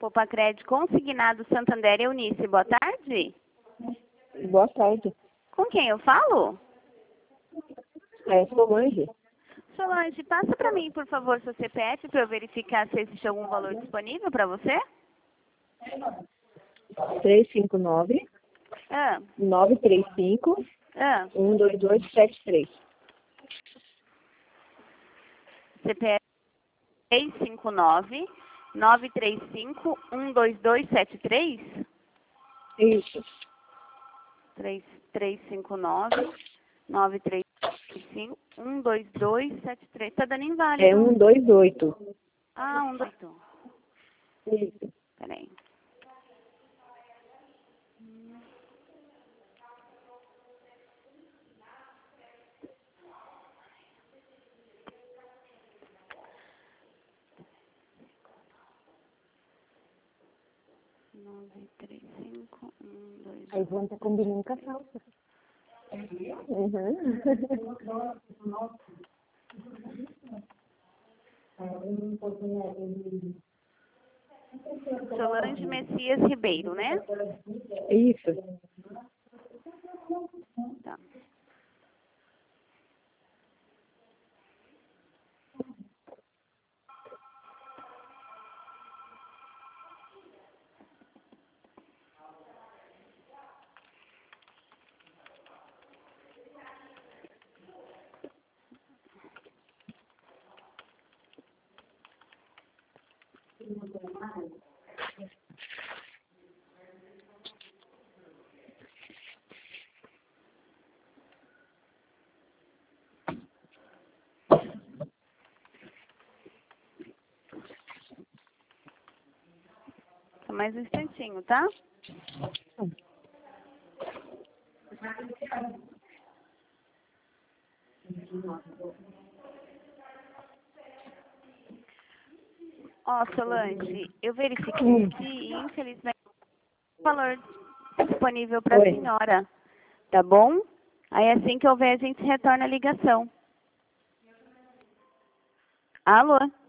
Copacred consignado Santander Eunice. Boa tarde. Boa tarde. Com quem eu falo? Solange. Solange, passa para mim, por favor, seu CPF para eu verificar se existe algum valor disponível para você. 359 Ah, 935 ah. 12273. CPF 359 935 12273? Isso. 359 935 12273. Tá dando É inválido. 128. Ah, 128. Isso. Peraí. Nove, três, cinco, um, dois. A Ivone tá combinando com a salsa. Uhum. Solange Messias Ribeiro, né? Isso. Tá. Só mais um instantinho, tá? Ó, Solange, eu verifiquei aqui e infelizmente o valor disponível para a Oi. senhora, tá bom? Aí assim que houver a gente retorna a ligação. Alô?